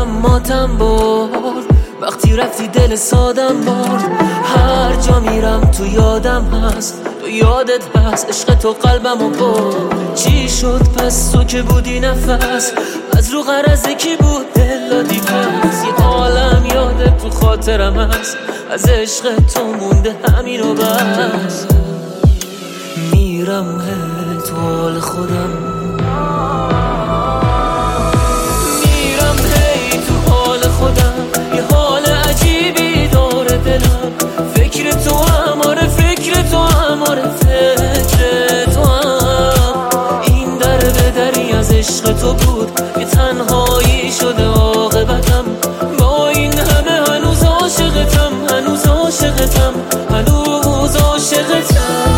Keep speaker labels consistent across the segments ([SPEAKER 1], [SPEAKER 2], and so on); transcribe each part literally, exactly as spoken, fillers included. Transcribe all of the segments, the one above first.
[SPEAKER 1] دلم ماتم برد وقتی رفتی دل سادم برد. هر جا میرم تو یادم هست، تو یادت هست عشق تو قلبمو برد. چی شد پس تو که بودی نفس، از رو غرض کی بود دل دادی پس. یه عالم یادت تو خاطرم هست، از عشق تو مونده همین و بس. میرم هی تو حال خودم، میرم هی تو حال خودم. یه حال عجیبی داره دلم، فکر تو هماره فکر تو هماره فکر تو هم. این در به دری از عشق تو بود، یه تنهایی شده عاقبتم. با این همه هنوز عاشقتم، هنوز عاشقتم، هنوز عاشقتم.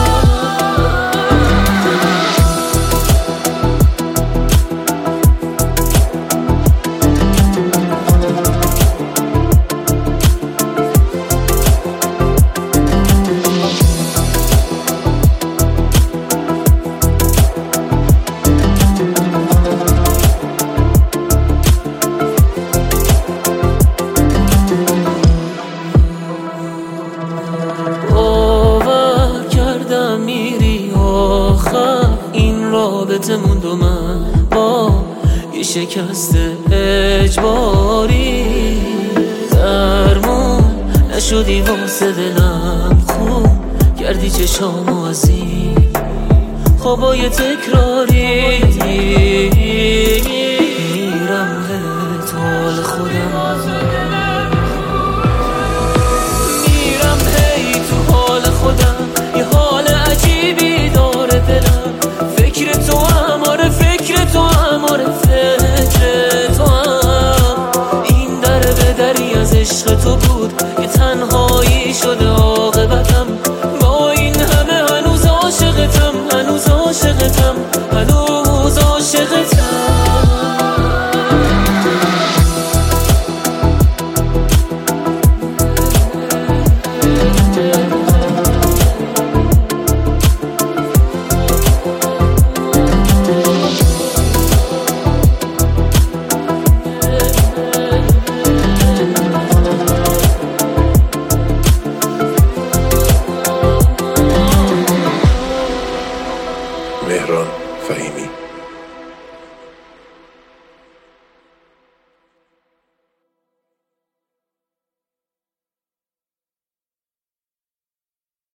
[SPEAKER 1] این رابطه موند و من با یه شکست اجباری. درمون نشدی واسه دلم، خوب کردی چشامو از این خوابای تکراری. میرم هی تو حال خودم، میرم هی تو حال خودم. یه حال عجیبی داره دلم، فکر تو هماره فکر تو هماره فکر تو هم. این در به دری از عشق تو